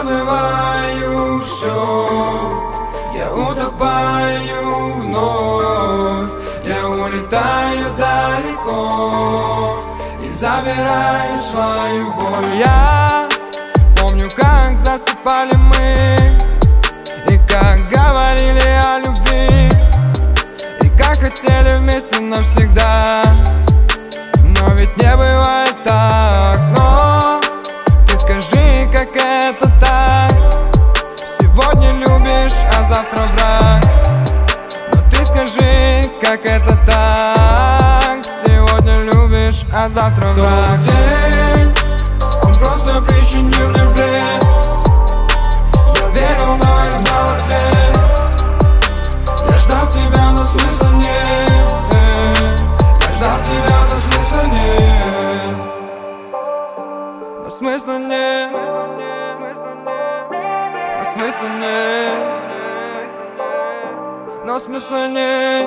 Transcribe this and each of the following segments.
забываю все, я утопаю вновь. Я улетаю далеко и забираю свою боль. Я помню, как засыпали мы, и как говорили о любви, и как хотели вместе навсегда. Но ведь не бывает так. Но ты скажи, как это так? Сегодня любишь, а завтра враг. Но ты скажи, как это так? Сегодня любишь, а завтра враг. Тот день, он просто причинил мне вред. Я верил, но я знал ответ. Я ждал тебя, но смысла нет. Я ждал тебя, но смысла нет. Но смысла нет. Но смысла нет. Но смысла нет.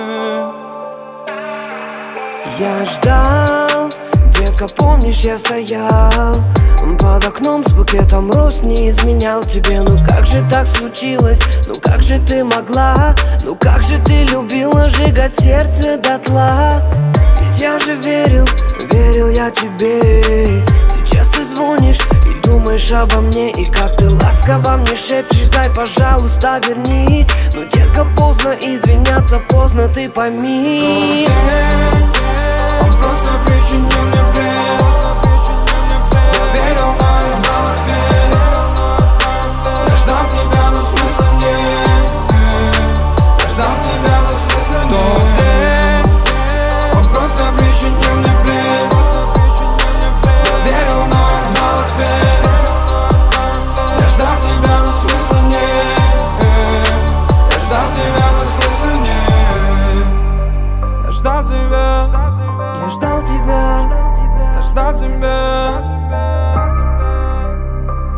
Я ждал, детка, помнишь, я стоял под окном с букетом роз, не изменял тебе. Ну как же так случилось? Ну как же ты могла? Ну как же ты любила сжигать сердце дотла? Ведь я же верил, верил я тебе. Сейчас ты звонишь и думаешь обо мне, и как ты ласково мне шепчешь: зай, пожалуйста, вернись. Ну, детка, поздно извиняться, поздно, ты пойми. Он просто причинил мне вред. Я верил, но я знал ответ. Я ждал тебя, но смысла нет. Я ждал тебя, но смысла нет. Тот день, он просто причинил мне вред. Я верил, но я знал ответ. Я ждал тебя, но смысла нет. Я ждал тебя, но смысла нет. Я ждал тебя. Я ждал тебя. Я ждал тебя.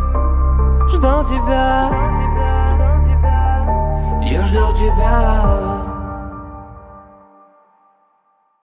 Ждал тебя. Я ждал тебя.